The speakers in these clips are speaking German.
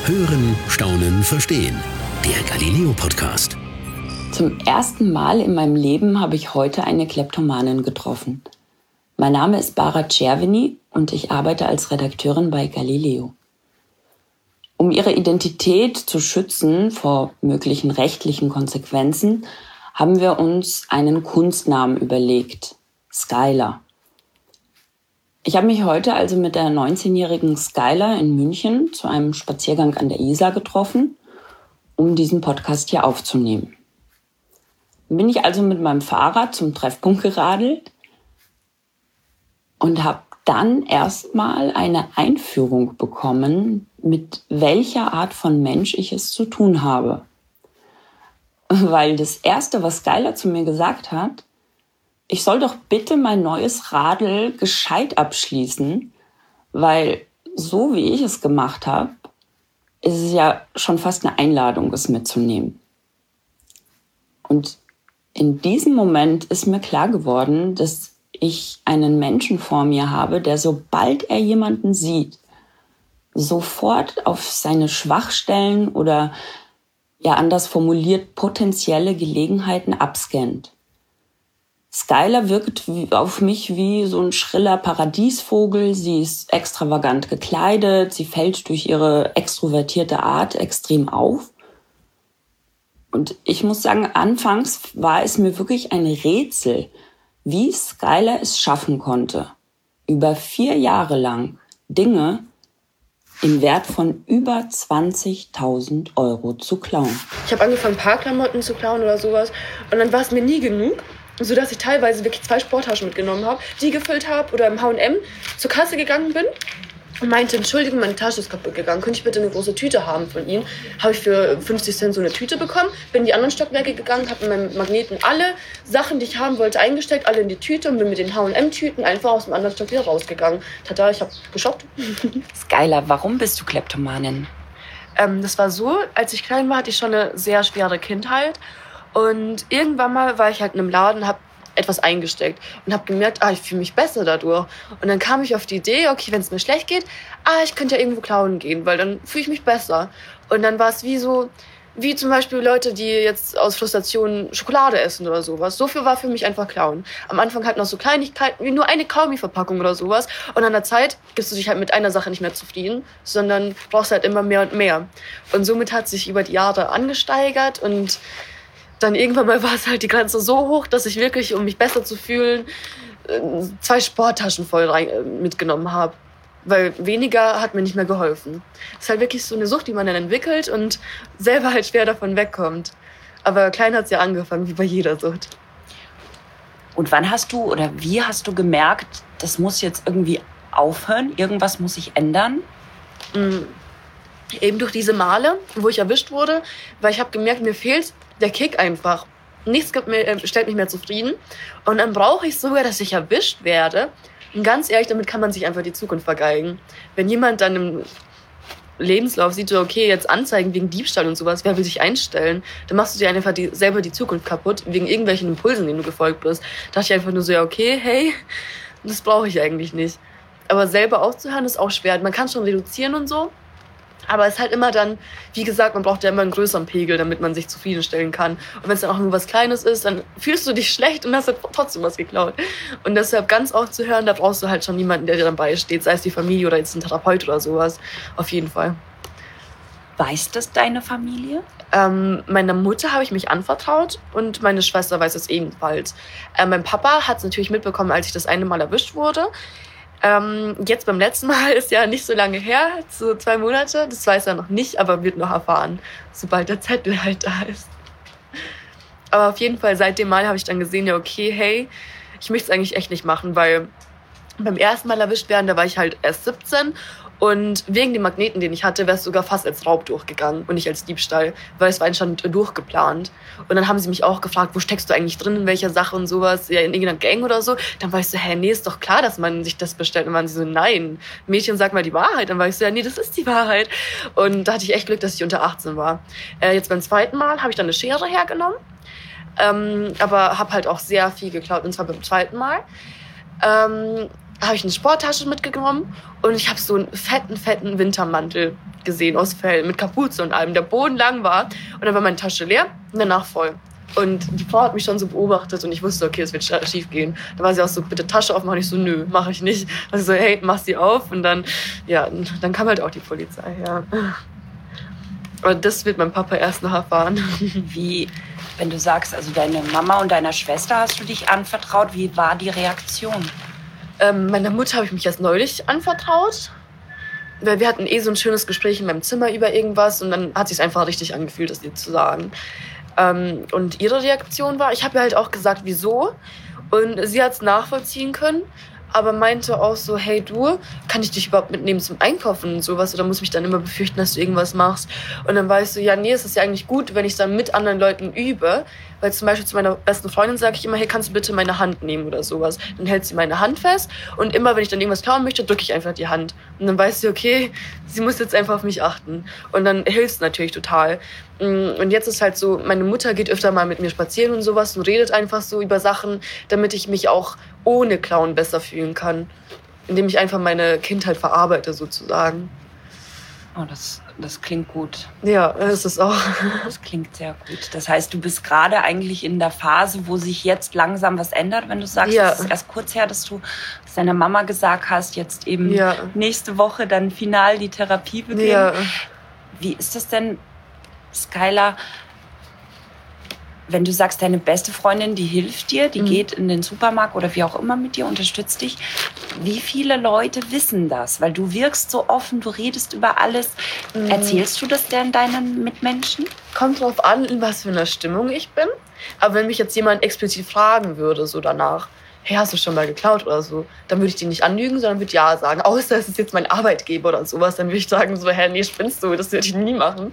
Hören, Staunen, Verstehen. Der Galileo-Podcast. Zum ersten Mal in meinem Leben habe ich heute eine Kleptomanin getroffen. Mein Name ist Bara Cerveni und ich arbeite als Redakteurin bei Galileo. Um ihre Identität zu schützen vor möglichen rechtlichen Konsequenzen, haben wir uns einen Kunstnamen überlegt: Skylar. Ich habe mich heute also mit der 19-jährigen Skylar in München zu einem Spaziergang an der Isar getroffen, um diesen Podcast hier aufzunehmen. Dann bin ich also mit meinem Fahrrad zum Treffpunkt geradelt und habe dann erstmal eine Einführung bekommen, mit welcher Art von Mensch ich es zu tun habe. Weil das Erste, was Skylar zu mir gesagt hat: Ich soll doch bitte mein neues Radl gescheit abschließen, weil so wie ich es gemacht habe, ist es ja schon fast eine Einladung, es mitzunehmen. Und in diesem Moment ist mir klar geworden, dass ich einen Menschen vor mir habe, der, sobald er jemanden sieht, sofort auf seine Schwachstellen oder, ja anders formuliert, potenzielle Gelegenheiten abscannt. Skylar wirkt auf mich wie so ein schriller Paradiesvogel. Sie ist extravagant gekleidet, sie fällt durch ihre extrovertierte Art extrem auf. Und ich muss sagen, anfangs war es mir wirklich ein Rätsel, wie Skylar es schaffen konnte, über 4 Jahre lang Dinge im Wert von über 20.000 Euro zu klauen. Ich habe angefangen, Parkklamotten zu klauen oder sowas. Und dann war es mir nie genug, sodass ich teilweise wirklich 2 Sporttaschen mitgenommen habe, die gefüllt habe oder im H&M zur Kasse gegangen bin und meinte: Entschuldigung, meine Tasche ist kaputt gegangen, könnte ich bitte eine große Tüte haben von Ihnen? Habe ich für 50 Cent so eine Tüte bekommen, bin in die anderen Stockwerke gegangen, habe in meinem Magneten alle Sachen, die ich haben wollte, eingesteckt, alle in die Tüte und bin mit den H&M-Tüten einfach aus dem anderen Stock wieder rausgegangen. Tada, ich habe geshoppt. Skylar, warum bist du Kleptomanin? Das war so, als ich klein war, hatte ich schon eine sehr schwere Kindheit. Und irgendwann mal war ich halt in einem Laden, habe etwas eingesteckt und habe gemerkt, ich fühle mich besser dadurch. Und dann kam ich auf die Idee, okay, wenn es mir schlecht geht, ich könnte ja irgendwo klauen gehen, weil dann fühle ich mich besser. Und dann war es wie zum Beispiel Leute, die jetzt aus Frustration Schokolade essen oder sowas. So viel war für mich einfach klauen. Am Anfang halt noch so Kleinigkeiten, wie nur eine Kaugummi-Verpackung oder sowas. Und an der Zeit gibst du dich halt mit einer Sache nicht mehr zufrieden, sondern brauchst halt immer mehr und mehr. Und somit hat sich über die Jahre angesteigert und dann irgendwann mal war es halt die Grenze so hoch, dass ich wirklich, um mich besser zu fühlen, 2 Sporttaschen voll mitgenommen habe. Weil weniger hat mir nicht mehr geholfen. Es ist halt wirklich so eine Sucht, die man dann entwickelt und selber halt schwer davon wegkommt. Aber klein hat es ja angefangen, wie bei jeder Sucht. Und wann hast du oder wie hast du gemerkt, das muss jetzt irgendwie aufhören, irgendwas muss sich ändern? Eben durch diese Male, wo ich erwischt wurde, weil ich habe gemerkt, mir fehlt der Kick einfach. Nichts stellt mich mehr zufrieden. Und dann brauche ich sogar, dass ich erwischt werde. Und ganz ehrlich, damit kann man sich einfach die Zukunft vergeigen. Wenn jemand dann im Lebenslauf sieht, so, okay, jetzt Anzeigen wegen Diebstahl und sowas, wer will sich einstellen? Dann machst du dir einfach selber die Zukunft kaputt, wegen irgendwelchen Impulsen, denen du gefolgt bist. Da dachte ich einfach nur so, ja, okay, hey, das brauche ich eigentlich nicht. Aber selber aufzuhören ist auch schwer. Man kann schon reduzieren und so. Aber es ist halt immer dann, wie gesagt, man braucht ja immer einen größeren Pegel, damit man sich zufriedenstellen kann. Und wenn es dann auch nur was Kleines ist, dann fühlst du dich schlecht und hast halt trotzdem was geklaut. Und deshalb ganz aufzuhören, da brauchst du halt schon jemanden, der dir dann beisteht, sei es die Familie oder jetzt ein Therapeut oder sowas. Auf jeden Fall. Weiß das deine Familie? Meiner Mutter habe ich mich anvertraut und meine Schwester weiß es ebenfalls. Mein Papa hat es natürlich mitbekommen, als ich das eine Mal erwischt wurde. Jetzt beim letzten Mal ist ja nicht so lange her, so 2 Monate. Das weiß er noch nicht, aber wird noch erfahren, sobald der Zettel halt da ist. Aber auf jeden Fall, seit dem Mal habe ich dann gesehen, ja okay, hey, ich möchte es eigentlich echt nicht machen, weil beim ersten Mal erwischt werden, da war ich halt erst 17 und wegen dem Magneten, den ich hatte, wäre es sogar fast als Raub durchgegangen und nicht als Diebstahl, weil es war anscheinend durchgeplant. Und dann haben sie mich auch gefragt, wo steckst du eigentlich drin, in welcher Sache und sowas, ja in irgendeiner Gang oder so. Dann war ich so, nee, ist doch klar, dass man sich das bestellt. Und dann waren sie so, nein, Mädchen, sag mal die Wahrheit. Dann war ich so, ja, nee, das ist die Wahrheit. Und da hatte ich echt Glück, dass ich unter 18 war. Jetzt beim zweiten Mal habe ich dann eine Schere hergenommen, aber habe halt auch sehr viel geklaut, und zwar beim zweiten Mal. Habe ich eine Sporttasche mitgenommen und ich habe so einen fetten Wintermantel gesehen aus Fell, mit Kapuze und allem, der Boden lang war. Und dann war meine Tasche leer und danach voll. Und die Frau hat mich schon so beobachtet und ich wusste, okay, es wird schief gehen. Da war sie auch so, bitte Tasche aufmachen. Ich so, nö, mache ich nicht. Also so, hey, mach sie auf. Und dann, ja, dann kam halt auch die Polizei, ja. Aber das wird mein Papa erst noch erfahren. Wie, wenn du sagst, also deine Mama und deiner Schwester hast du dich anvertraut, wie war die Reaktion? Meiner Mutter habe ich mich erst neulich anvertraut. Weil wir hatten so ein schönes Gespräch in meinem Zimmer über irgendwas und dann hat es sich einfach richtig angefühlt, das ihr zu sagen. Und ihre Reaktion war, ich habe ihr halt auch gesagt, wieso. Und sie hat es nachvollziehen können, aber meinte auch so, hey du, kann ich dich überhaupt mitnehmen zum Einkaufen und sowas? Oder muss mich dann immer befürchten, dass du irgendwas machst? Und dann war ich so, ja nee, es ist ja eigentlich gut, wenn ich dann mit anderen Leuten übe. Weil zum Beispiel zu meiner besten Freundin sage ich immer, hey, kannst du bitte meine Hand nehmen oder sowas? Dann hält sie meine Hand fest und immer, wenn ich dann irgendwas klauen möchte, drücke ich einfach die Hand. Und dann weiß sie, okay, sie muss jetzt einfach auf mich achten. Und dann hilft es natürlich total. Und jetzt ist halt so, meine Mutter geht öfter mal mit mir spazieren und sowas und redet einfach so über Sachen, damit ich mich auch ohne Klauen besser fühlen kann. Indem ich einfach meine Kindheit verarbeite sozusagen. Oh, das klingt gut. Ja, das ist auch. Das klingt sehr gut. Das heißt, du bist gerade eigentlich in der Phase, wo sich jetzt langsam was ändert, wenn du sagst, ja. Es ist erst kurz her, dass du deiner Mama gesagt hast, jetzt eben ja. nächste Woche dann final die Therapie beginnt. Ja. Wie ist das denn, Skylar, wenn du sagst, deine beste Freundin, die hilft dir, die geht in den Supermarkt oder wie auch immer mit dir, unterstützt dich. Wie viele Leute wissen das? Weil du wirkst so offen, du redest über alles. Erzählst du das denn deinen Mitmenschen? Kommt drauf an, in was für einer Stimmung ich bin. Aber wenn mich jetzt jemand explizit fragen würde, so danach, hey, hast du schon mal geklaut oder so, dann würde ich die nicht anlügen, sondern würde ja sagen. Außer es ist jetzt mein Arbeitgeber oder sowas, dann würde ich sagen so, hä, nee, spinnst du, das würde ich nie machen.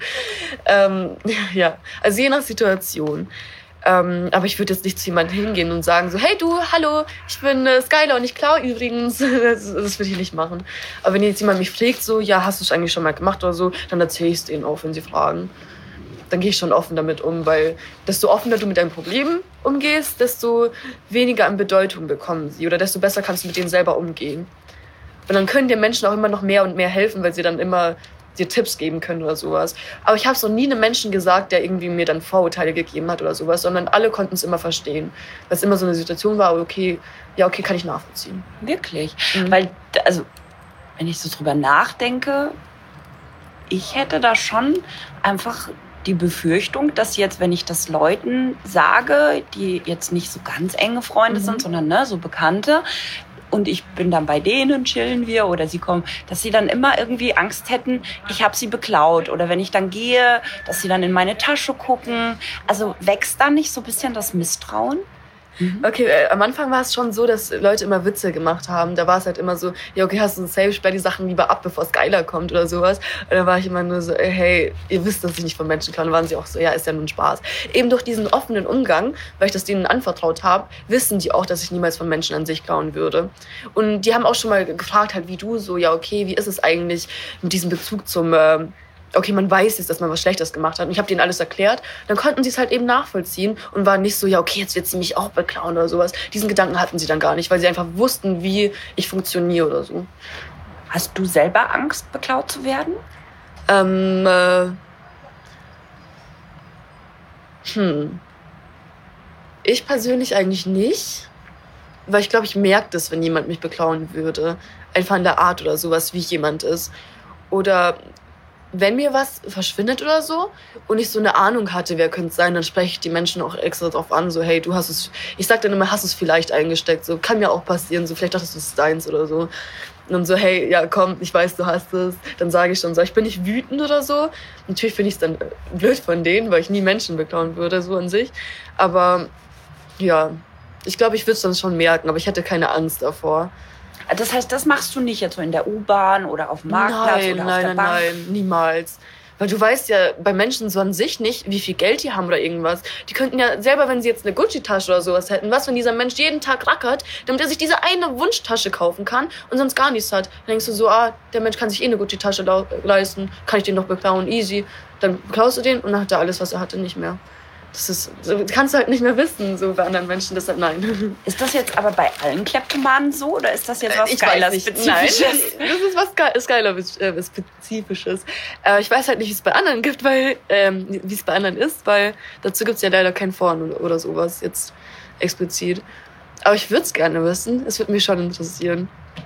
Ja, also je nach Situation. Aber ich würde jetzt nicht zu jemandem hingehen und sagen so, hey du, hallo, ich bin Skylar und ich klaue übrigens. Das würde ich nicht machen. Aber wenn jetzt jemand mich fragt so, ja, hast du es eigentlich schon mal gemacht oder so, dann erzähle ich es denen auch, wenn sie fragen. Dann gehe ich schon offen damit um, weil desto offener du mit deinem Problem umgehst, desto weniger an Bedeutung bekommen sie oder desto besser kannst du mit denen selber umgehen. Und dann können dir Menschen auch immer noch mehr und mehr helfen, weil sie dann immer dir Tipps geben können oder sowas. Aber ich habe es noch nie einem Menschen gesagt, der irgendwie mir dann Vorurteile gegeben hat oder sowas, sondern alle konnten es immer verstehen. Weil es immer so eine Situation war, okay, ja, okay, kann ich nachvollziehen. Wirklich? Weil, also, wenn ich so drüber nachdenke, ich hätte da schon einfach die Befürchtung, dass jetzt, wenn ich das Leuten sage, die jetzt nicht so ganz enge Freunde sind, sondern ne, so Bekannte, und ich bin dann bei denen, chillen wir oder sie kommen, dass sie dann immer irgendwie Angst hätten, ich habe sie beklaut. Oder wenn ich dann gehe, dass sie dann in meine Tasche gucken. Also wächst da nicht so ein bisschen das Misstrauen? Okay, am Anfang war es schon so, dass Leute immer Witze gemacht haben. Da war es halt immer so, ja okay, hast du ein Safe, sperr die Sachen lieber ab, bevor Skylar kommt oder sowas. Und da war ich immer nur so, hey, ihr wisst, dass ich nicht von Menschen klaue. Und dann waren sie auch so, ja, ist ja nur ein Spaß. Eben durch diesen offenen Umgang, weil ich das denen anvertraut habe, wissen die auch, dass ich niemals von Menschen an sich klauen würde. Und die haben auch schon mal gefragt, halt wie du, so, ja okay, wie ist es eigentlich mit diesem Bezug zum... okay, man weiß jetzt, dass man was Schlechtes gemacht hat. Und ich habe denen alles erklärt. Dann konnten sie es halt eben nachvollziehen und waren nicht so, ja, okay, jetzt wird sie mich auch beklauen oder sowas. Diesen Gedanken hatten sie dann gar nicht, weil sie einfach wussten, wie ich funktioniere oder so. Hast du selber Angst, beklaut zu werden? Ich persönlich eigentlich nicht. Weil ich glaube, ich merke das, wenn jemand mich beklauen würde. Einfach in der Art oder sowas, wie jemand ist. Oder... wenn mir was verschwindet oder so und ich so eine Ahnung hatte, wer könnte es sein, dann spreche ich die Menschen auch extra drauf an, so hey, du hast es, ich sag dann immer, hast es vielleicht eingesteckt, so kann mir auch passieren, so vielleicht dachtest du, es ist deins oder so. Und dann so, hey, ja komm, ich weiß, du hast es. Dann sage ich schon so, ich bin nicht wütend oder so. Natürlich finde ich es dann blöd von denen, weil ich nie Menschen beklauen würde, so an sich. Aber ja, ich glaube, ich würde es dann schon merken, aber ich hätte keine Angst davor. Das heißt, das machst du nicht jetzt so in der U-Bahn oder auf dem Marktplatz oder auf der Bank? Nein, niemals. Weil du weißt ja bei Menschen so an sich nicht, wie viel Geld die haben oder irgendwas. Die könnten ja selber, wenn sie jetzt eine Gucci-Tasche oder sowas hätten, was, wenn dieser Mensch jeden Tag rackert, damit er sich diese eine Wunschtasche kaufen kann und sonst gar nichts hat. Dann denkst du so, der Mensch kann sich eine Gucci-Tasche leisten, kann ich den noch beklauen, easy. Dann beklaust du den und dann hat er alles, was er hatte, nicht mehr. So kannst du halt nicht mehr wissen, so bei anderen Menschen, deshalb nein. Ist das jetzt aber bei allen Kleptomanen so oder ist das jetzt was Spezifisches? Nein, das ist was Spezifisches. Ich weiß halt nicht, wie es bei anderen gibt, weil wie es bei anderen ist, weil dazu gibt es ja leider kein Foren oder sowas jetzt explizit. Aber ich würde es gerne wissen. Es würde mich schon interessieren.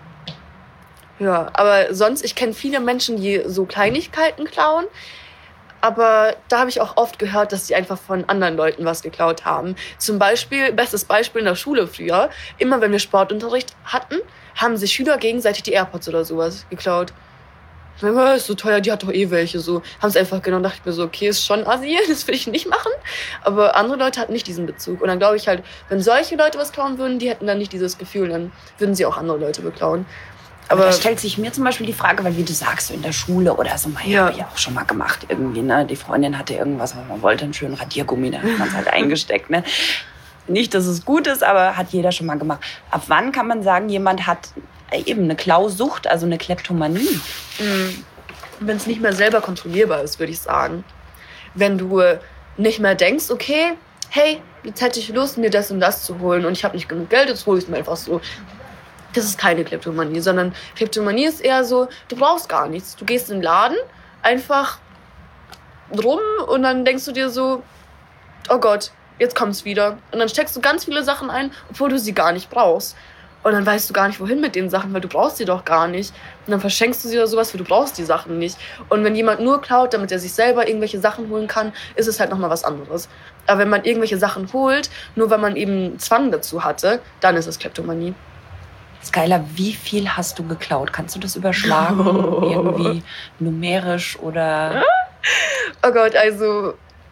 Ja, aber sonst, ich kenne viele Menschen, die so Kleinigkeiten klauen. Aber da habe ich auch oft gehört, dass die einfach von anderen Leuten was geklaut haben. Zum Beispiel, bestes Beispiel in der Schule früher, immer wenn wir Sportunterricht hatten, haben sich Schüler gegenseitig die AirPods oder sowas geklaut. Ist so teuer, die hat doch eh welche. So haben es einfach genommen, dachte ich mir so, okay, ist schon assi, das will ich nicht machen. Aber andere Leute hatten nicht diesen Bezug. Und dann glaube ich halt, wenn solche Leute was klauen würden, die hätten dann nicht dieses Gefühl, dann würden sie auch andere Leute beklauen. Aber da stellt sich mir zum Beispiel die Frage, weil wie du sagst, so in der Schule oder so, habe ich auch schon mal gemacht irgendwie, ne? Die Freundin hatte irgendwas, man wollte einen schönen Radiergummi, da hat man es halt eingesteckt, ne? Nicht, dass es gut ist, aber hat jeder schon mal gemacht. Ab wann kann man sagen, jemand hat eben eine Klausucht, also eine Kleptomanie? Wenn es nicht mehr selber kontrollierbar ist, würde ich sagen. Wenn du nicht mehr denkst, okay, hey, jetzt hätte ich Lust, mir das und das zu holen und ich habe nicht genug Geld, jetzt hole ich es mir einfach so. Das ist keine Kleptomanie, sondern Kleptomanie ist eher so, du brauchst gar nichts. Du gehst in den Laden, einfach rum und dann denkst du dir so, oh Gott, jetzt kommt's wieder. Und dann steckst du ganz viele Sachen ein, obwohl du sie gar nicht brauchst. Und dann weißt du gar nicht, wohin mit den Sachen, weil du brauchst sie doch gar nicht. Und dann verschenkst du sie oder sowas, weil du brauchst die Sachen nicht. Und wenn jemand nur klaut, damit er sich selber irgendwelche Sachen holen kann, ist es halt nochmal was anderes. Aber wenn man irgendwelche Sachen holt, nur weil man eben Zwang dazu hatte, dann ist es Kleptomanie. Skylar, wie viel hast du geklaut? Kannst du das überschlagen? Irgendwie numerisch oder? Oh Gott, also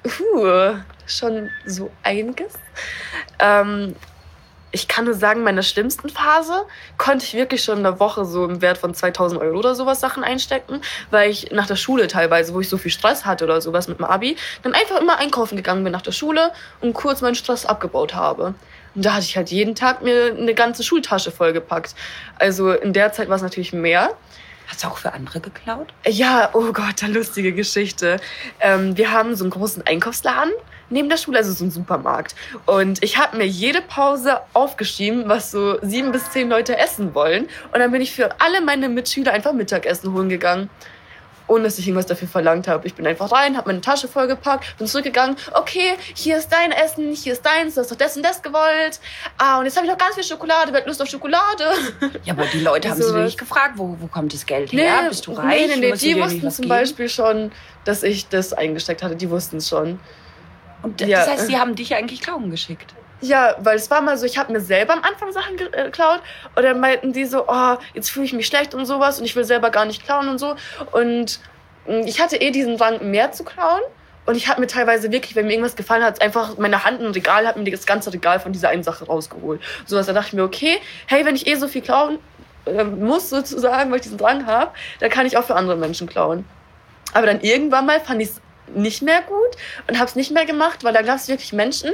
schon so einiges. Ich kann nur sagen, in meiner schlimmsten Phase konnte ich wirklich schon in der Woche so im Wert von 2.000 € oder sowas Sachen einstecken, weil ich nach der Schule teilweise, wo ich so viel Stress hatte oder sowas mit dem Abi, dann einfach immer einkaufen gegangen bin nach der Schule und kurz meinen Stress abgebaut habe. Und da hatte ich halt jeden Tag mir eine ganze Schultasche vollgepackt. Also in der Zeit war es natürlich mehr. Hast du auch für andere geklaut? Ja, oh Gott, eine lustige Geschichte. Wir haben so einen großen Einkaufsladen neben der Schule, also so einen Supermarkt. Und ich habe mir jede Pause aufgeschrieben, was so 7 bis 10 Leute essen wollen. Und dann bin ich für alle meine Mitschüler einfach Mittagessen holen gegangen. Ohne dass ich irgendwas dafür verlangt habe. Ich bin einfach rein, habe meine Tasche vollgepackt, bin zurückgegangen. Okay, hier ist dein Essen, hier ist deins, du hast doch das und das gewollt. Und jetzt habe ich noch ganz viel Schokolade, wer hat Lust auf Schokolade? Ja, aber die Leute haben sich nicht gefragt, wo kommt das Geld her? Bist du reich? Nee, die wussten zum Beispiel schon, dass ich das eingesteckt hatte. Die wussten es schon. Und das heißt, die haben dich eigentlich klauen geschickt? Ja, weil es war mal so, ich habe mir selber am Anfang Sachen geklaut und dann meinten die so, oh, jetzt fühle ich mich schlecht und sowas und ich will selber gar nicht klauen und so. Und ich hatte diesen Drang, mehr zu klauen und ich habe mir teilweise wirklich, wenn mir irgendwas gefallen hat, einfach meine Hand in ein Regal, habe mir das ganze Regal von dieser einen Sache rausgeholt. Sowas, da dachte ich mir, okay, hey, wenn ich so viel klauen muss sozusagen, weil ich diesen Drang habe, dann kann ich auch für andere Menschen klauen. Aber dann irgendwann mal fand ich es nicht mehr gut und habe es nicht mehr gemacht, weil da gab es wirklich Menschen,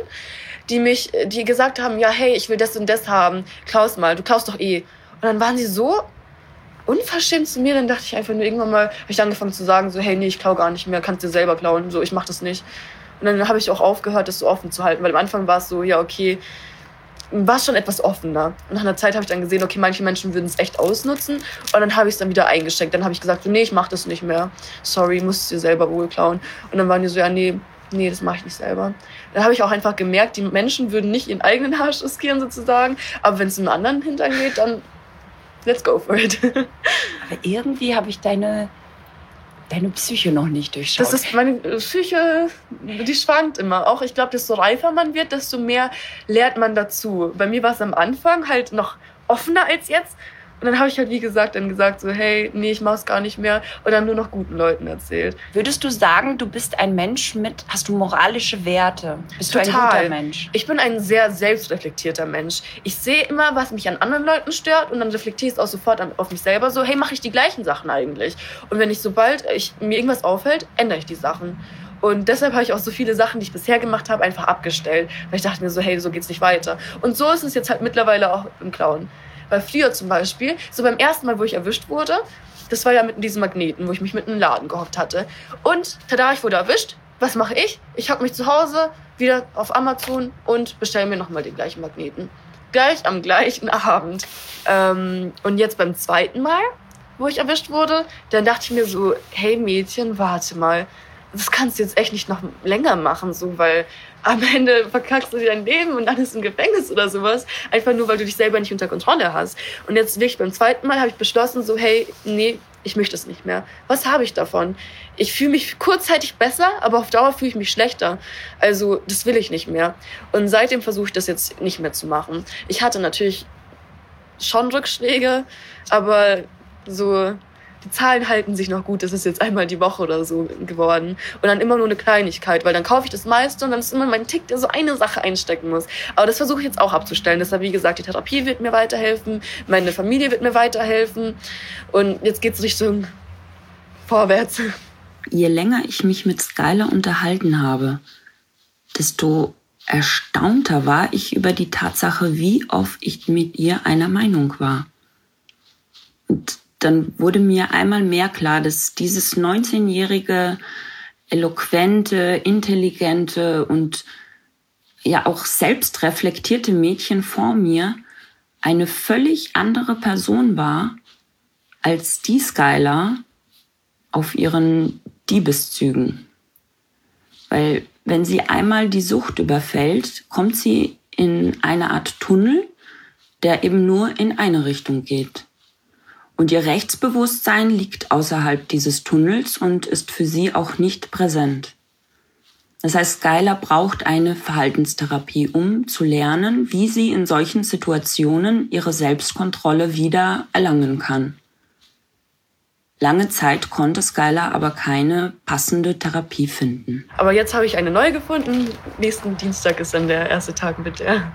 die gesagt haben, ja, hey, ich will das und das haben, klaus mal, du klaust doch eh. Und dann waren sie so unverschämt zu mir, dann dachte ich einfach nur irgendwann mal, habe ich angefangen zu sagen, so, hey, nee, ich klau gar nicht mehr, kannst dir selber klauen, so, ich mach das nicht. Und dann habe ich auch aufgehört, das so offen zu halten, weil am Anfang war es so, ja, okay, war es schon etwas offener. Und nach einer Zeit habe ich dann gesehen, okay, manche Menschen würden es echt ausnutzen und dann habe ich es dann wieder eingesteckt. Dann habe ich gesagt, so, nee, ich mach das nicht mehr. Sorry, musst du dir selber wohl klauen. Und dann waren die so, ja, nee, das mache ich nicht selber. Dann habe ich auch einfach gemerkt, die Menschen würden nicht ihren eigenen Arsch riskieren sozusagen, aber wenn es einem anderen Hintern geht, dann let's go for it. Aber irgendwie habe ich deine Psyche noch nicht durchschaut. Das ist meine Psyche, die schwankt immer. Auch ich glaube, desto reifer man wird, desto mehr lernt man dazu. Bei mir war es am Anfang halt noch offener als jetzt. Und dann habe ich halt, wie gesagt, dann gesagt so, hey, nee, ich mach's gar nicht mehr. Und dann nur noch guten Leuten erzählt. Würdest du sagen, du bist ein Mensch hast du moralische Werte? Bist Total. Du ein guter Mensch? Ich bin ein sehr selbstreflektierter Mensch. Ich sehe immer, was mich an anderen Leuten stört und dann reflektiere ich es auch sofort auf mich selber so, hey, mache ich die gleichen Sachen eigentlich? Und wenn sobald mir irgendwas auffällt, ändere ich die Sachen. Und deshalb habe ich auch so viele Sachen, die ich bisher gemacht habe, einfach abgestellt. Weil ich dachte mir so, hey, so geht's nicht weiter. Und so ist es jetzt halt mittlerweile auch im Klauen. Weil früher zum Beispiel, so beim ersten Mal, wo ich erwischt wurde, das war ja mit diesem Magneten, wo ich mich mit einem Laden gehofft hatte. Und tada, ich wurde erwischt. Was mache ich? Ich hocke mich zu Hause wieder auf Amazon und bestelle mir nochmal den gleichen Magneten. Gleich am gleichen Abend. Und jetzt beim zweiten Mal, wo ich erwischt wurde, dann dachte ich mir so, hey Mädchen, warte mal, das kannst du jetzt echt nicht noch länger machen, so, weil am Ende verkackst du dir dein Leben und dann ist im Gefängnis oder sowas, einfach nur, weil du dich selber nicht unter Kontrolle hast. Und jetzt wirklich beim zweiten Mal habe ich beschlossen, so, hey, nee, ich möchte es nicht mehr. Was habe ich davon? Ich fühle mich kurzzeitig besser, aber auf Dauer fühle ich mich schlechter. Also das will ich nicht mehr. Und seitdem versuche ich das jetzt nicht mehr zu machen. Ich hatte natürlich schon Rückschläge, aber so die Zahlen halten sich noch gut. Das ist jetzt einmal die Woche oder so geworden. Und dann immer nur eine Kleinigkeit, weil dann kaufe ich das meiste und dann ist immer mein Tick, der so eine Sache einstecken muss. Aber das versuche ich jetzt auch abzustellen. Deshalb, wie gesagt, die Therapie wird mir weiterhelfen, meine Familie wird mir weiterhelfen. Und jetzt geht's Richtung vorwärts. Je länger ich mich mit Skylar unterhalten habe, desto erstaunter war ich über die Tatsache, wie oft ich mit ihr einer Meinung war. Und dann wurde mir einmal mehr klar, dass dieses 19-jährige, eloquente, intelligente und ja auch selbstreflektierte Mädchen vor mir eine völlig andere Person war als die Skylar auf ihren Diebeszügen. Weil wenn sie einmal die Sucht überfällt, kommt sie in eine Art Tunnel, der eben nur in eine Richtung geht. Und ihr Rechtsbewusstsein liegt außerhalb dieses Tunnels und ist für sie auch nicht präsent. Das heißt, Skylar braucht eine Verhaltenstherapie, um zu lernen, wie sie in solchen Situationen ihre Selbstkontrolle wieder erlangen kann. Lange Zeit konnte Skylar aber keine passende Therapie finden. Aber jetzt habe ich eine neue gefunden. Nächsten Dienstag ist dann der erste Tag mit der.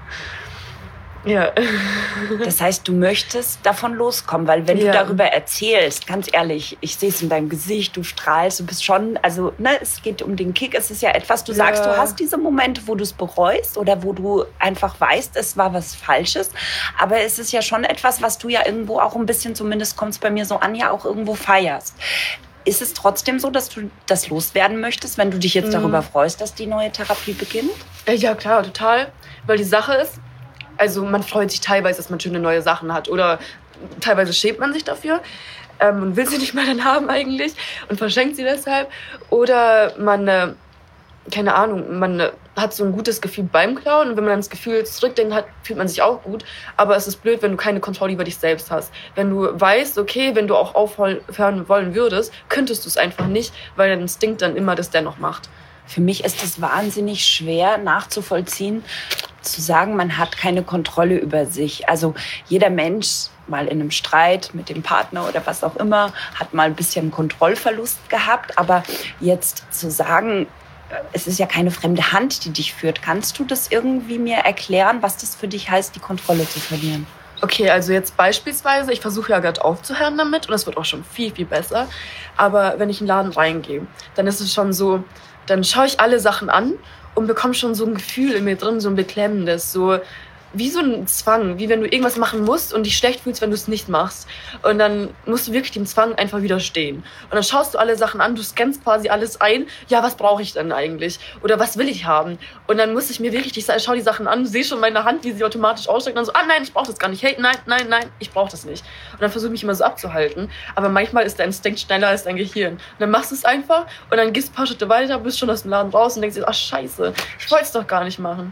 Ja. Das heißt, du möchtest davon loskommen, weil wenn du darüber erzählst, ganz ehrlich, ich sehe es in deinem Gesicht, du strahlst, du bist schon, also es geht um den Kick, es ist ja etwas, du sagst, du hast diese Momente, wo du es bereust oder wo du einfach weißt, es war was Falsches, aber es ist ja schon etwas, was du ja irgendwo auch ein bisschen, zumindest kommt es bei mir so an, ja auch irgendwo feierst. Ist es trotzdem so, dass du das loswerden möchtest, wenn du dich jetzt darüber freust, dass die neue Therapie beginnt? Ja, klar, total, weil die Sache ist, also man freut sich teilweise, dass man schöne neue Sachen hat oder teilweise schämt man sich dafür und will sie nicht mehr dann haben eigentlich und verschenkt sie deshalb. Oder man, keine Ahnung, man hat so ein gutes Gefühl beim Klauen und wenn man dann das Gefühl zurückdenkt hat, fühlt man sich auch gut. Aber es ist blöd, wenn du keine Kontrolle über dich selbst hast. Wenn du weißt, okay, wenn du auch aufhören wollen würdest, könntest du es einfach nicht, weil dein Instinkt dann immer das dennoch macht. Für mich ist es wahnsinnig schwer nachzuvollziehen, zu sagen, man hat keine Kontrolle über sich. Also jeder Mensch, mal in einem Streit mit dem Partner oder was auch immer, hat mal ein bisschen Kontrollverlust gehabt. Aber jetzt zu sagen, es ist ja keine fremde Hand, die dich führt. Kannst du das irgendwie mir erklären, was das für dich heißt, die Kontrolle zu verlieren? Okay, also jetzt beispielsweise, ich versuche ja gerade aufzuhören damit und das wird auch schon viel, viel besser. Aber wenn ich in den Laden reingehe, dann ist es schon so, dann schaue ich alle Sachen an und bekomme schon so ein Gefühl in mir drin, so ein beklemmendes, so wie so ein Zwang, wie wenn du irgendwas machen musst und dich schlecht fühlst, wenn du es nicht machst. Und dann musst du wirklich dem Zwang einfach widerstehen. Und dann schaust du alle Sachen an, du scannst quasi alles ein. Ja, was brauche ich denn eigentlich? Oder was will ich haben? Und dann muss ich mir wirklich, ich schaue die Sachen an, sehe schon meine Hand, wie sie automatisch ausstreckt. Und dann so, nein, ich brauche das gar nicht. Hey, nein, ich brauche das nicht. Und dann versuche ich mich immer so abzuhalten. Aber manchmal ist der Instinkt schneller als dein Gehirn. Und dann machst du es einfach und dann gehst du ein paar Schritte weiter, bist schon aus dem Laden raus und denkst dir, ach scheiße, ich wollte es doch gar nicht machen.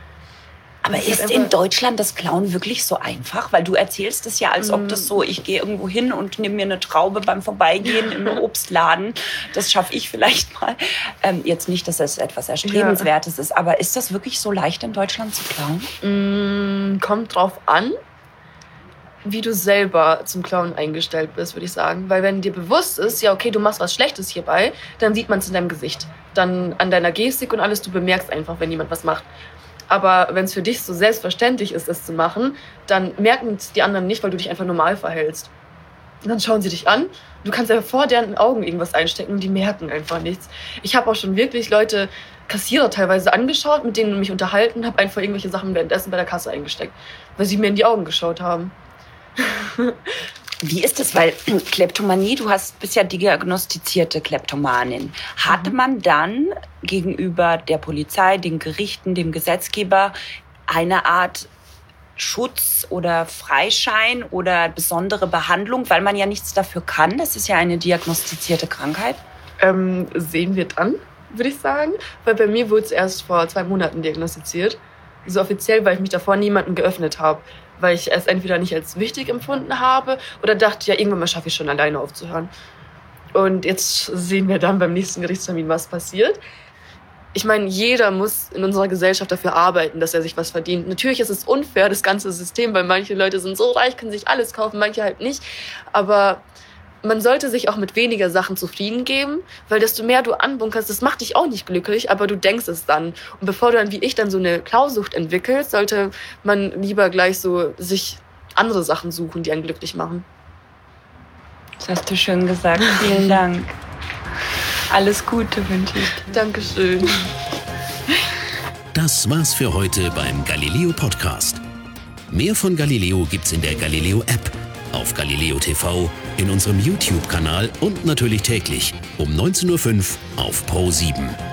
Aber ist in Deutschland das Klauen wirklich so einfach? Weil du erzählst es ja, als ob das so, ich gehe irgendwo hin und nehme mir eine Traube beim Vorbeigehen im Obstladen. Das schaffe ich vielleicht mal. Jetzt nicht, dass das etwas Erstrebenswertes ist, aber ist das wirklich so leicht in Deutschland zu klauen? Kommt drauf an, wie du selber zum Klauen eingestellt bist, würde ich sagen. Weil wenn dir bewusst ist, ja okay, du machst was Schlechtes hierbei, dann sieht man es in deinem Gesicht. Dann an deiner Gestik und alles, du bemerkst einfach, wenn jemand was macht. Aber wenn es für dich so selbstverständlich ist, das zu machen, dann merken es die anderen nicht, weil du dich einfach normal verhältst. Und dann schauen sie dich an. Du kannst ja vor deren Augen irgendwas einstecken und die merken einfach nichts. Ich habe auch schon wirklich Leute, Kassierer teilweise angeschaut, mit denen mich unterhalten, habe einfach irgendwelche Sachen währenddessen bei der Kasse eingesteckt, weil sie mir in die Augen geschaut haben. Wie ist das? Weil Kleptomanie, du bist ja diagnostizierte Kleptomanin. Hat man dann gegenüber der Polizei, den Gerichten, dem Gesetzgeber eine Art Schutz oder Freischein oder besondere Behandlung, weil man ja nichts dafür kann? Das ist ja eine diagnostizierte Krankheit. Sehen wir dann, würde ich sagen. Weil bei mir wurde es erst vor 2 Monaten diagnostiziert. So offiziell, weil ich mich davor niemandem geöffnet habe. Weil ich es entweder nicht als wichtig empfunden habe oder dachte, ja, irgendwann mal schaffe ich schon alleine aufzuhören. Und jetzt sehen wir dann beim nächsten Gerichtstermin, was passiert. Ich meine, jeder muss in unserer Gesellschaft dafür arbeiten, dass er sich was verdient. Natürlich ist es unfair, das ganze System, weil manche Leute sind so reich, können sich alles kaufen, manche halt nicht. Aber man sollte sich auch mit weniger Sachen zufrieden geben, weil desto mehr du anbunkerst, das macht dich auch nicht glücklich, aber du denkst es dann. Und bevor du dann, wie ich, dann so eine Klausucht entwickelst, sollte man lieber gleich so sich andere Sachen suchen, die einen glücklich machen. Das hast du schön gesagt. Vielen Dank. Alles Gute wünsche ich dir. Dankeschön. Das war's für heute beim Galileo Podcast. Mehr von Galileo gibt's in der Galileo App, auf Galileo TV, in unserem YouTube-Kanal und natürlich täglich um 19:05 Uhr auf Pro7.